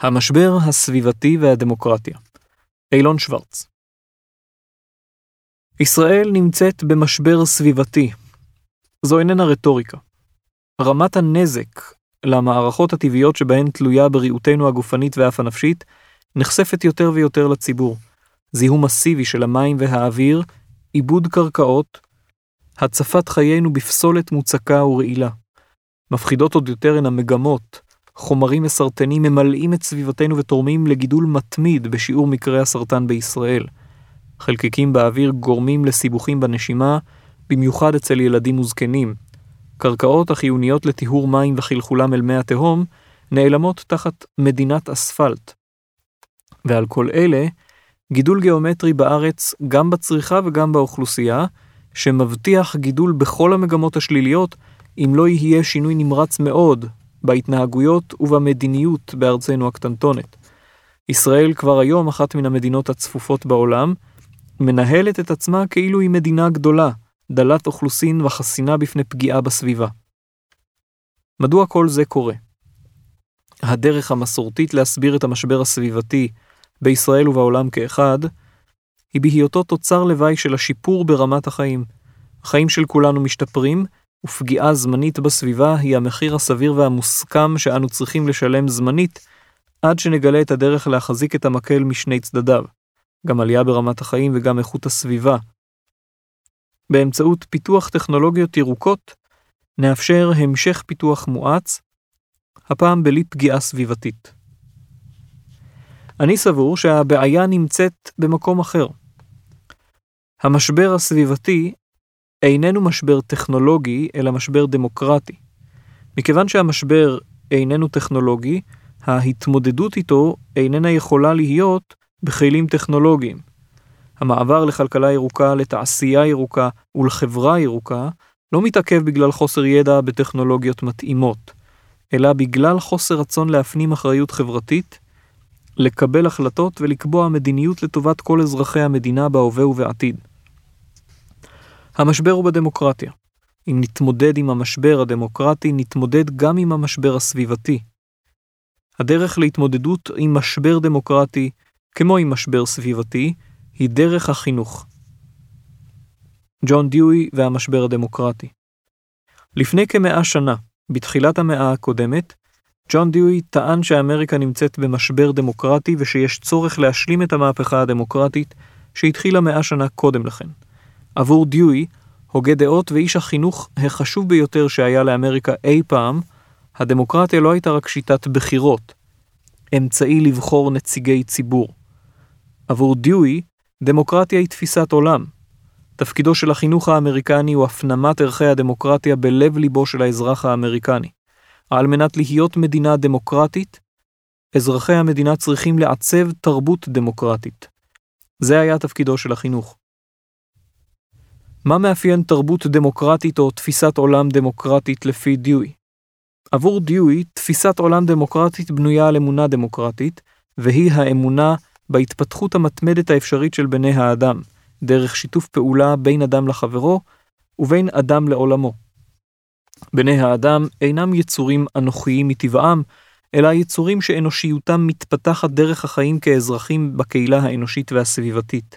המשבר הסביבתי והדמוקרטיה. אילון שוורץ. ישראל נמצאת במשבר סביבתי. זו איננה רטוריקה. רמת הנזק למערכות הטבעיות שבהן תלויה בריאותנו הגופנית ואף הנפשית נחשפת יותר ויותר לציבור. זיהום מסיבי של המים והאוויר, עיבוד קרקעות, הצפת חיינו בפסולת מוצקה ורעילה. מפחידות עוד יותר הן המגמות. חומרים מסרטנים ממלאים את סביבתנו ותורמים לגידול מתמיד בשיעור מקרי הסרטן בישראל. חלקיקים באוויר גורמים לסיבוכים בנשימה, במיוחד אצל ילדים וזקנים. קרקעות החיוניות לטיהור מים וחלחולם אל מי התהום נעלמות תחת מדינת אספלט. ועל כל אלה, גידול גיאומטרי בארץ גם בצריכה וגם באוכלוסייה, שמבטיח גידול בכל המגמות השליליות, אם לא יהיה שינוי נמרץ מאוד בהתנהגויות ובמדיניות בארצנו הקטנטונת. ישראל כבר היום אחת מן המדינות הצפופות בעולם, מנהלת את עצמה כאילו היא מדינה גדולה, דלת אוכלוסין וחסינה בפני פגיעה בסביבה. מדוע כל זה קורה? הדרך המסורתית להסביר את המשבר הסביבתי בישראל ובעולם כאחד, היא בהיותו תוצר לוואי של השיפור ברמת החיים. החיים של כולנו משתפרים, ופגיעה זמנית בסביבה היא המחיר הסביר והמוסכם שאנו צריכים לשלם זמנית, עד שנגלה את הדרך להחזיק את המקל משני צדדיו, גם עלייה ברמת החיים וגם איכות הסביבה. באמצעות פיתוח טכנולוגיות ירוקות, נאפשר המשך פיתוח מואץ, הפעם בלי פגיעה סביבתית. אני סבור שהבעיה נמצאת במקום אחר. המשבר הסביבתי איננו משבר טכנולוגי, אלא משבר דמוקרטי. מכיוון שהמשבר איננו טכנולוגי, ההתמודדות איתו איננה יכולה להיות בכלים טכנולוגיים. המעבר לכלכלה ירוקה, לתעשייה ירוקה ולחברה ירוקה, לא מתעכב בגלל חוסר ידע בטכנולוגיות מתאימות, אלא בגלל חוסר רצון להפנים אחריות חברתית, לקבל החלטות ולקבוע מדיניות לטובת כל אזרחי המדינה בהווה ובעתיד. המשבר הוא בדמוקרטיה. אם נתמודד עם המשבר הדמוקרטי, נתמודד גם עם המשבר הסביבתי. הדרך להתמודדות עם משבר דמוקרטי, כמו עם משבר סביבתי, היא דרך החינוך. ג'ון דיואי והמשבר הדמוקרטי. לפני כ100 שנה, בתחילת המאה הקודמת, ג'ון דיואי טען שאמריקה נמצאת במשבר דמוקרטי ושיש צורך להשלים את המהפכה הדמוקרטית שהתחילה 100 שנה קודם לכן. עבור דיואי, הוגה דעות ואיש החינוך החשוב ביותר שהיה לאמריקה אי פעם, הדמוקרטיה לא הייתה רק שיטת בחירות, אמצעי לבחור נציגי ציבור. עבור דיואי, דמוקרטיה היא תפיסת עולם. תפקידו של החינוך האמריקני הוא הפנמת ערכי הדמוקרטיה בלב ליבו של האזרח האמריקני. על מנת להיות מדינה דמוקרטית, אזרחי המדינה צריכים לעצב תרבות דמוקרטית. זה היה תפקידו של החינוך. מה מאפיין תרבות דמוקרטית או תפיסת עולם דמוקרטית לפי דיואי? עבור דיואי, תפיסת עולם דמוקרטית בנויה על אמונה דמוקרטית, והיא האמונה בהתפתחות המתמדת האפשרית של בני האדם, דרך שיתוף פעולה בין אדם לחברו ובין אדם לעולמו. בני האדם אינם יצורים אנוכיים מטבעם, אלא יצורים שאנושיותם מתפתחת דרך החיים כאזרחים בקהילה האנושית והסביבתית.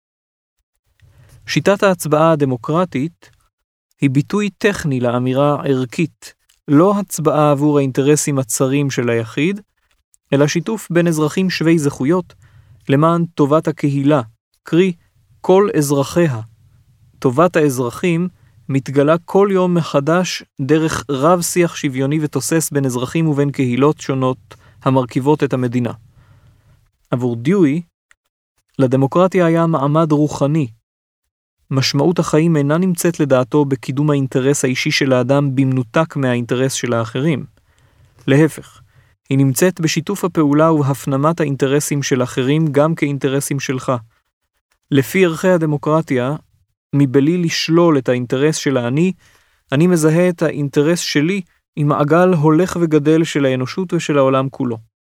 שיטת ההצבעה הדמוקרטית היא ביטוי טכני לאמירה ערכית, לא הצבעה עבור האינטרסים הצרים של היחיד, אלא שיתוף בין אזרחים שווי זכויות למען טובת הקהילה, קרי כל אזרחיה. טובת האזרחים מתגלה כל יום מחדש דרך רב שיח שוויוני ותוסס בין אזרחים ובין קהילות שונות המרכיבות את המדינה. עבור דיואי, לדמוקרטיה היה מעמד רוחני. משמעות החיים אינה נמצאת לדעתו בקידום האינטרס האישי של האדם במנותק מהאינטרס של האחרים. להפך, היא נמצאת בשיתוף הפעולה ובהפנמת האינטרסים של אחרים גם כאינטרסים שלך. לפי ערכי הדמוקרטיה, מבלי לשלול את האינטרס של אני מזהה את האינטרס שלי עם מעגל הולך וגדל של האנושות ושל העולם כולו.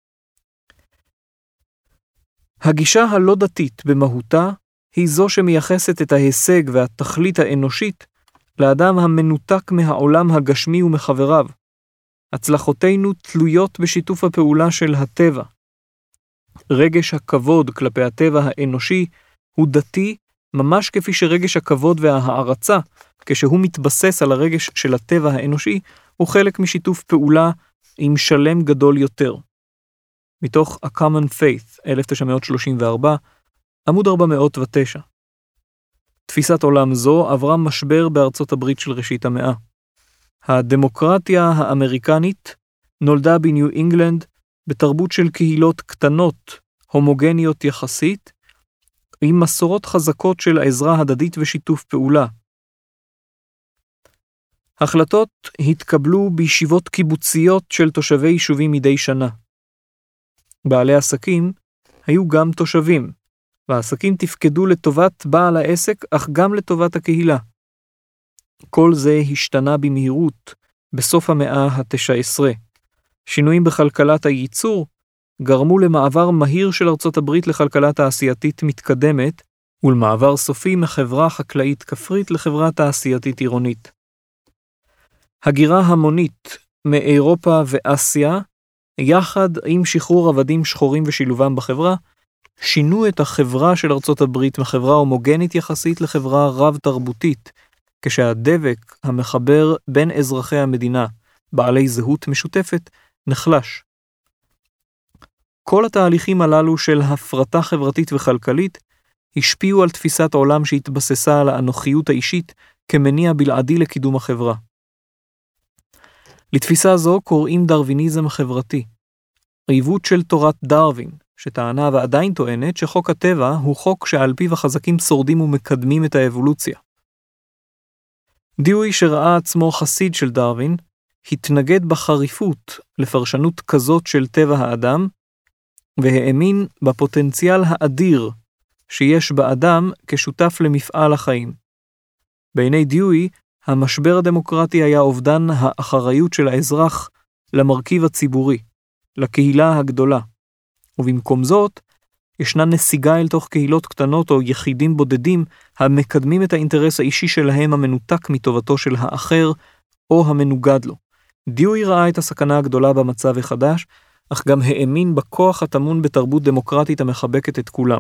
הגישה הלא דתית במהותה היא זו שמייחסת את ההישג והתכלית האנושית לאדם המנותק מהעולם הגשמי ומחבריו. הצלחותינו תלויות בשיתוף הפעולה של הטבע, רגש הכבוד כלפי הטבע האנושי הוא דתי ממש כפי שרגש הכבוד וההערצה, כשהוא מתבסס על הרגש של הטבע האנושי, הוא חלק משיתוף פעולה עם שלם גדול יותר. מתוך A Common Faith, 1934, עמוד 409. תפיסת עולם זו עברה משבר בארצות הברית של ראשית המאה. הדמוקרטיה האמריקנית נולדה בניו אינגלנד בתרבות של קהילות קטנות, הומוגניות יחסית, עם מסורות חזקות של העזרה הדדית ושיתוף פעולה. החלטות התקבלו בישיבות קיבוציות של תושבי יישובים מדי שנה. בעלי עסקים היו גם תושבים, והעסקים תפקדו לטובת בעל העסק, אך גם לטובת הקהילה. כל זה השתנה במהירות בסוף המאה ה-19. שינויים בכלכלת הייצור גרמו למעבר מהיר של ארצות הברית לכלכלה תעשייתית מתקדמת, ולמעבר סופי מחברה חקלאית כפרית לחברה תעשייתית עירונית. הגירה המונית מאירופה ואסיה, יחד עם שחרור עבדים שחורים ושילובם בחברה, שינו את החברה של ארצות הברית מחברה הומוגנית יחסית לחברה רב-תרבותית, כשהדבק המחבר בין אזרחי המדינה, בעלי זהות משותפת, נחלש. כל התהליכים הללו של הפרטה חברתית וכלכלית השפיעו על תפיסת העולם שהתבססה על האנוכיות האישית כמניע בלעדי לקידום החברה. לתפיסה זו קוראים דרוויניזם חברתי, עיוות של תורת דרווין, שטענה ועדיין טוענת שחוק הטבע הוא חוק שעל פיו החזקים שורדים ומקדמים את האבולוציה. דיואי, שראה עצמו חסיד של דרווין, התנגד בחריפות לפרשנות כזאת של טבע האדם, והאמין בפוטנציאל האדיר שיש באדם כשותף למפעל החיים. בעיני דיואי, המשבר הדמוקרטי היה אובדן האחריות של האזרח למרכיב הציבורי, לקהילה הגדולה, ובמקום זאת, ישנה נסיגה אל תוך קהילות קטנות או יחידים בודדים המקדמים את האינטרס האישי שלהם המנותק מטובתו של האחר או המנוגד לו. דיואי ראה את הסכנה הגדולה במצב החדש, אך גם האמין בכוח הטמון בתרבות דמוקרטית המחבקת את כולם.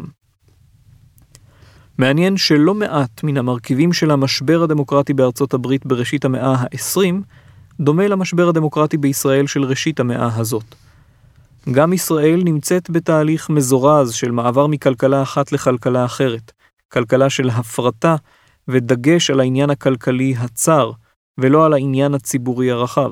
מעניין שלא מעט מן המרכיבים של המשבר הדמוקרטי בארצות הברית בראשית המאה ה-20, דומה למשבר הדמוקרטי בישראל של ראשית המאה הזאת. גם ישראל נמצאת בתהליך מזורז של מעבר מכלכלה אחת לכלכלה אחרת, כלכלה של הפרטה ודגש על העניין הכלכלי הצר, ולא על העניין הציבורי הרחב.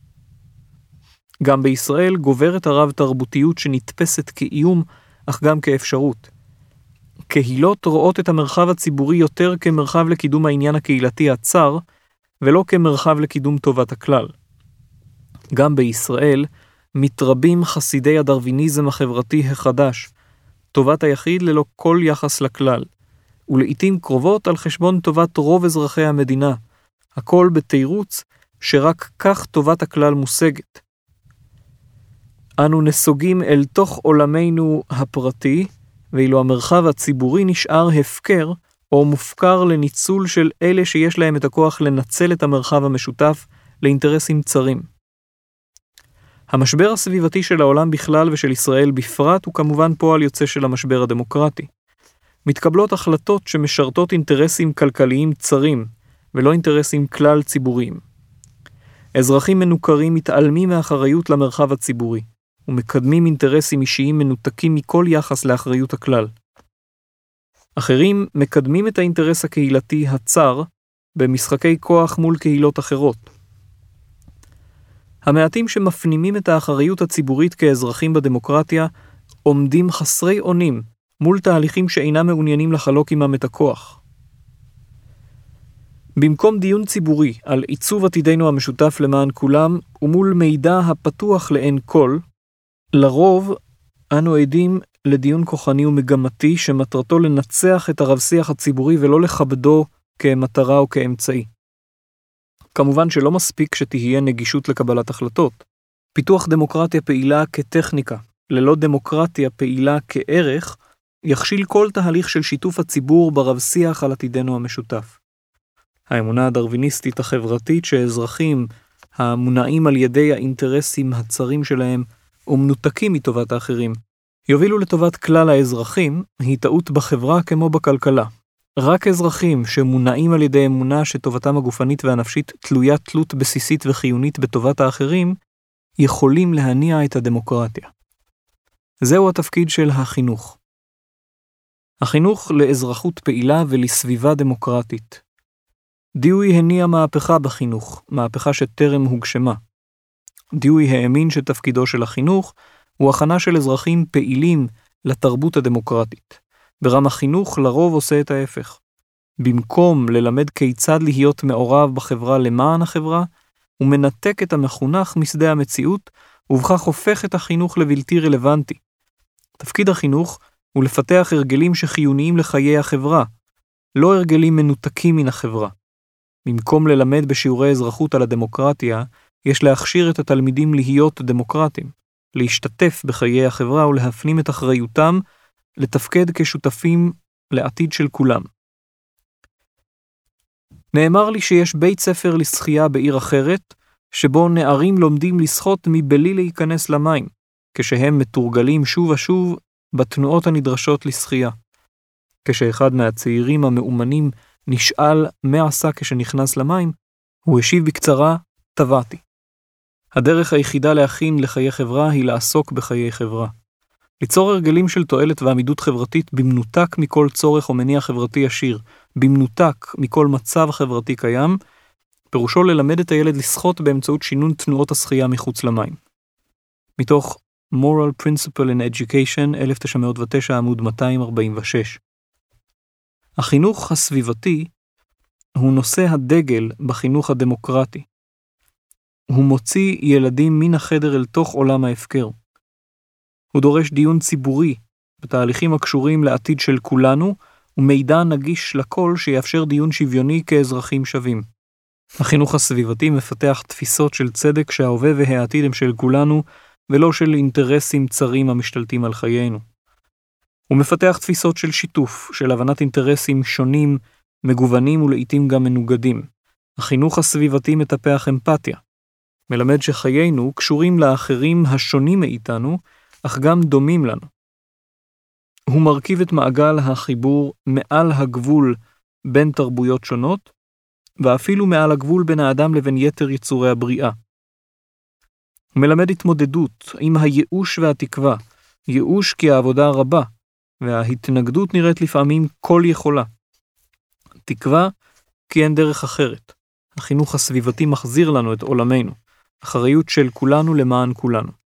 גם בישראל גוברת הרב-תרבותיות שנתפסת כאיום, אך גם כאפשרות. קהילות רואות את המרחב הציבורי יותר כמרחב לקידום העניין הקהילתי הצר, ולא כמרחב לקידום טובת הכלל. גם בישראל מתרבים חסידי הדרוויניזם החברתי החדש, טובת היחיד ללא כל יחס לכלל, ולעיתים קרובות על חשבון טובת רוב אזרחי המדינה, הכל בתירוץ שרק כך טובת הכלל מושגת. אנו נסוגים אל תוך עולמנו הפרטי, ואילו המרחב הציבורי נשאר הפקר או מופקר לניצול של אלה שיש להם את הכוח לנצל את המרחב המשותף לאינטרסים צרים. המשבר הסביבתי של העולם בכלל ושל ישראל בפרט הוא כמובן פועל יוצא של המשבר הדמוקרטי. מתקבלות החלטות שמשרתות אינטרסים כלכליים צרים ולא אינטרסים כלל ציבוריים. אזרחים מנוכרים מתעלמים מאחריות למרחב הציבורי ומקדמים אינטרסים אישיים מנותקים מכל יחס לאחריות הכלל. אחרים מקדמים את האינטרס הקהילתי הצר במשחקי כוח מול קהילות אחרות. המעטים שמפנימים את האחריות הציבורית כאזרחים בדמוקרטיה עומדים חסרי אונים מול תהליכים שאינם מעוניינים לחלוק עמם את הכוח. במקום דיון ציבורי על עיצוב עתידנו המשותף למען כולם ומול מידע הפתוח לאין כל, לרוב אנו עדים לדיון כוחני ומגמתי שמטרתו לנצח את הרב-שיח הציבורי ולא לכבדו כמטרה או כאמצעי. כמובן שלא מספיק שתהיה נגישות לקבלת החלטות. פיתוח דמוקרטיה פעילה כטכניקה, ללא דמוקרטיה פעילה כערך, יכשיל כל תהליך של שיתוף הציבור ברב-שיח על עתידנו המשותף. האמונה הדרוויניסטית החברתית שאזרחים המונעים על ידי האינטרסים הצרים שלהם ומנותקים מטובת האחרים, יובילו לטובת כלל האזרחים היא טעות בחברה כמו בכלכלה. רק אזרחים שמונעים על ידי אמונה שטובתם הגופנית והנפשית תלויה תלות בסיסית וחיונית בטובת האחרים, יכולים להניע את הדמוקרטיה. זהו התפקיד של החינוך. החינוך לאזרחות פעילה ולסביבה דמוקרטית. דיואי הניע מהפכה בחינוך, מהפכה שטרם הוגשמה. דיואי האמין שתפקידו של החינוך הוא הכנה של אזרחים פעילים לתרבות הדמוקרטית. ברם החינוך לרוב עושה את ההפך. במקום ללמד כיצד להיות מעורב בחברה למען החברה, הוא מנתק את המחונך משדה המציאות, ובכך הופך את החינוך לבלתי רלוונטי. תפקיד החינוך הוא לפתח הרגלים שחיוניים לחיי החברה, לא הרגלים מנותקים מן החברה. במקום ללמד בשיעורי אזרחות על הדמוקרטיה, יש להכשיר את התלמידים להיות דמוקרטים, להשתתף בחיי החברה ולהפנים את אחריותם, לתפקד כשותפים לעתיד של כולם. נאמר לי שיש בית ספר לשחייה בעיר אחרת, שבו נערים לומדים לשחות מבלי להיכנס למים, כשהם מתורגלים שוב ושוב בתנועות הנדרשות לשחייה. כשאחד מהצעירים המאומנים נשאל מה עשה כשנכנס למים, הוא השיב בקצרה, טבעתי. הדרך היחידה להכין לחיי חברה היא לעסוק בחיי חברה. ליצור הרגלים של תועלת ועמידות חברתית במנותק מכל צורך או מניע חברתי ישיר, במנותק מכל מצב חברתי קיים, פירושו ללמד את הילד לשחות באמצעות שינון תנועות השחייה מחוץ למים. מתוך Moral Principle in Education, 1909 עמוד 246. החינוך הסביבתי הוא נושא הדגל בחינוך הדמוקרטי. הוא מוציא ילדים מן החדר אל תוך עולם ההפקר. הוא דורש דיון ציבורי בתהליכים הקשורים לעתיד של כולנו, ומידע נגיש לכל שיאפשר דיון שוויוני כאזרחים שווים. החינוך הסביבתי מפתח תפיסות של צדק שההווה והעתיד הם של כולנו, ולא של אינטרסים צרים המשתלטים על חיינו. הוא מפתח תפיסות של שיתוף, של הבנת אינטרסים שונים, מגוונים ולעיתים גם מנוגדים. החינוך הסביבתי מטפח אמפתיה. מלמד שחיינו קשורים לאחרים השונים מאיתנו, אך גם דומים לנו. הוא מרכיב את מעגל החיבור מעל הגבול בין תרבויות שונות, ואפילו מעל הגבול בין האדם לבין יתר יצורי הבריאה. הוא מלמד התמודדות עם הייאוש והתקווה, ייאוש כי העבודה רבה, וההתנגדות נראית לפעמים כל יכולה. תקווה כי אין דרך אחרת. החינוך הסביבתי מחזיר לנו את עולמנו, אחריות של כולנו למען כולנו.